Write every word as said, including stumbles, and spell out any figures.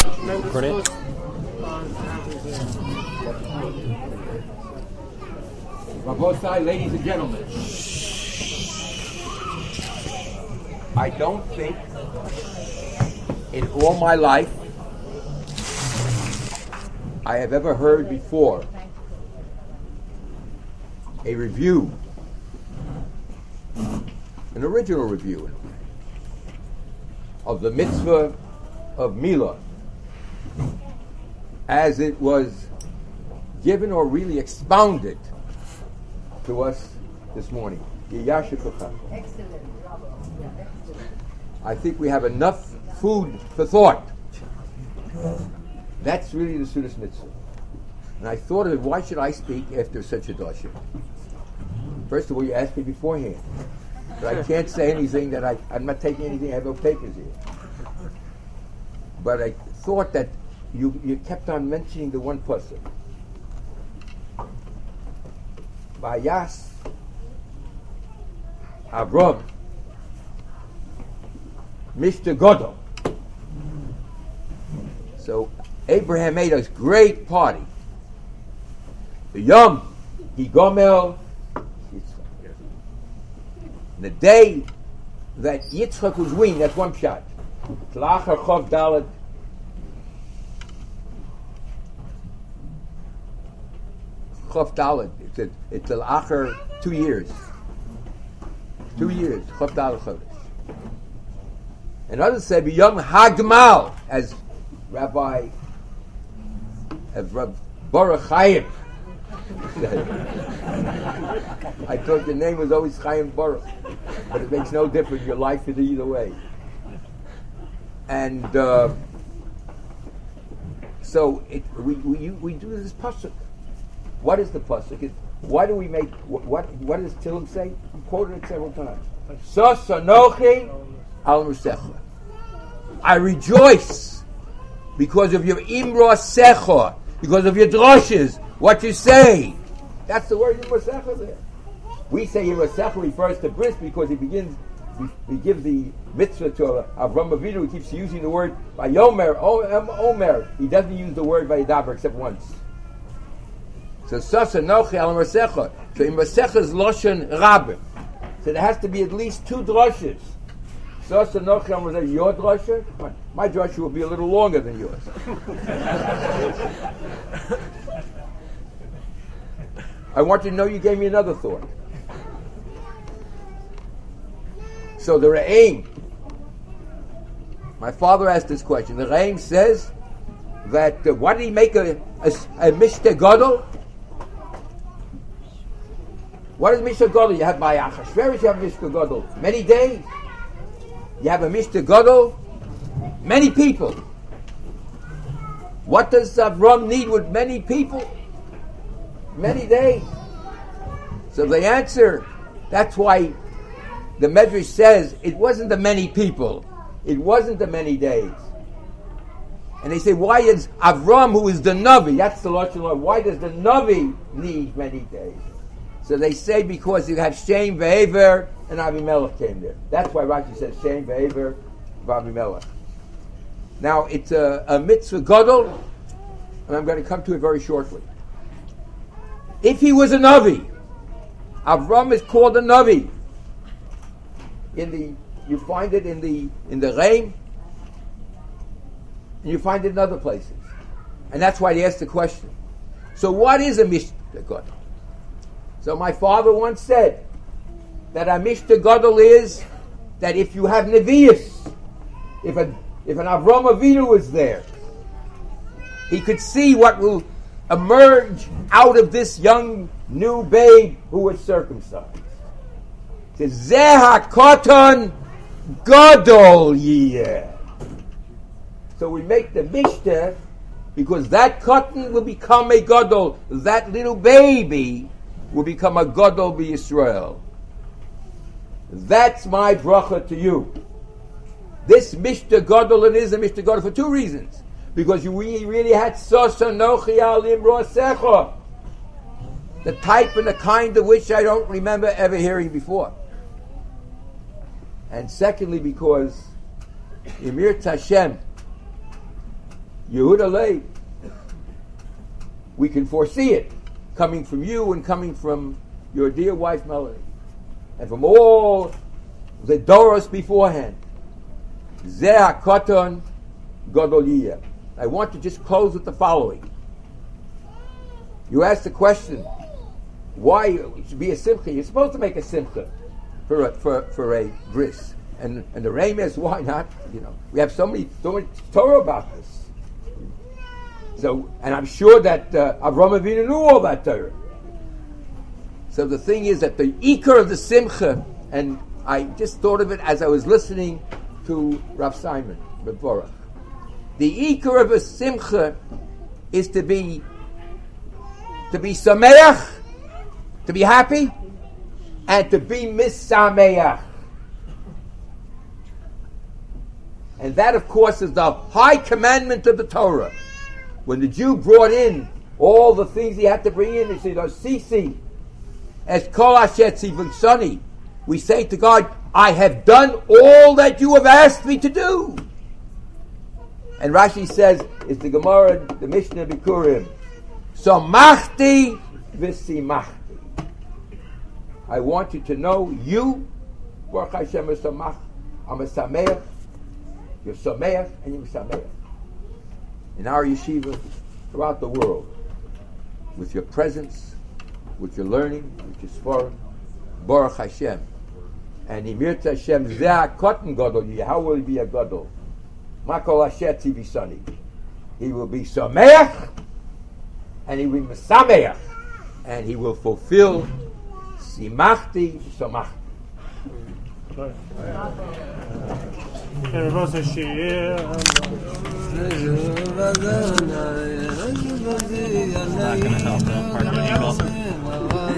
Credit. Rabosai, ladies and gentlemen, I don't think in all my life I have ever heard before a review, an original review of the mitzvah of Milah as it was given or really expounded to us this morning. Excellent. I think we have enough food for thought. That's really the Sudas Mitzvah. And I thought of it, why should I speak after such a dasha? First of all, you asked me beforehand. But I can't say anything that I, I'm not taking anything, I have no papers here. But I thought that you, you kept on mentioning the one pasuk. Vayas Avram Mister Godel. So Abraham made a great party. The Yom Higomel, the day that Yitzchak was weaned, that's one shot. Tlachar Chov Dalet. Chov Dalet. It's a, it's a Achar two years. Two years. Chov Dalet Chodesh. And others say B'Yom Hagmal, as Rabbi, as Rabbi Baruch Chaim said. I thought the name was always Chaim Baruch, but it makes no difference. Your life is either way. And uh, so it, we, we we do this pasuk. What is the pasuk? It, why do we make what? What, what does Tillim say? We quoted it several times. Sosanochi al Musecha. I rejoice because of your Imra Secha, because of your droshes, what you say. That's the word Imra Secha there. We say Imra Secha refers to bris because he begins, we, we give the mitzvah to Avram Avinu. He keeps using the word by Yomer, Omer. He doesn't use the word by Yadaber except once. So Sasa Nochi al Imra Secha. So Imra Secha is Loshen Rabim. So there has to be at least two droshes. So Sanocham was a your drasha? My drasha will be a little longer than yours. I want you to know you gave me another thought. So the Re'aim, my father asked this question. The Re'aim says that, uh, why did he make a, a, a Mishte Gadol? What is Mishte Gadol? You have by Achashverosh, you have Mishte Gadol. Many days. You have a Mishte Gadol, many people. What does Avram need with many people? Many days. So the answer, that's why the Medrash says it wasn't the many people, it wasn't the many days. And they say, why is Avram, who is the Navi, that's the Lashon Lord, why does the Navi need many days? So they say because you have Shem Ve'ever and Avimelech came there. That's why Rashi says Shem Ve'ever Avimelech. Now it's a, a mitzvah gadol, and I'm going to come to it very shortly. If he was a Navi, Avram is called a Navi. In the you find it in the in the Reim, and you find it in other places, and that's why they asked the question. So what is a mitzvah gadol? So my father once said that a Mishta Gadol is that if you have Nevi'us, if a if an Avram Avinu is there, he could see what will emerge out of this young new babe who was circumcised. It says, Zeh HaKoton Gadol Yiyeh. So we make the Mishta because that cotton will become a Gadol. That little baby will become a Gadol b'Yisrael. That's my bracha to you. This Mishta Gadol, it is a Mishta Gadol for two reasons. Because you really, really had Sosa Nochi Al Imra Secha. The type and the kind of which I don't remember ever hearing before. And secondly, because Emir Tashem, Yehuda Leib. We can foresee it coming from you and coming from your dear wife Melanie, and from all the Doros beforehand. Zeh HaKatan Gadol Yiyeh. I want to just close with the following. You asked the question, why it should be a simcha? You're supposed to make a simcha for a, for, for a bris. And and the Rame is, why not? You know, we have so many so much Torah about this. So, and I'm sure that uh, Avraham Avinu knew all that Torah. So the thing is that the ikar of the simcha, and I just thought of it as I was listening to Rav Simon Bevorach. The ikar of a simcha is to be to be sameach, to be happy, and to be misameach. And that, of course, is the high commandment of the Torah. When the Jew brought in all the things he had to bring in, he said, Sisi, as kol asher tzivusani, we say to God, I have done all that you have asked me to do. And Rashi says, it's the Gemara, the Mishnah Bikurim, Somachti v'simachti. I want you to know, you, Baruch Hashem, is Samach, I'm a Sameach, you're Sameach, and you're Sameach. In our yeshiva, throughout the world, with your presence, with your learning, with your svarim, Baruch Hashem. And Imir Hashem, Zeh HaKatan Gadol Yiyeh. How will he be a Gadol? Makol Asher Tzivisani. He will be Sameach, and he will be Mesameach, and he will fulfill Simachti Samachti. Not gonna help that part.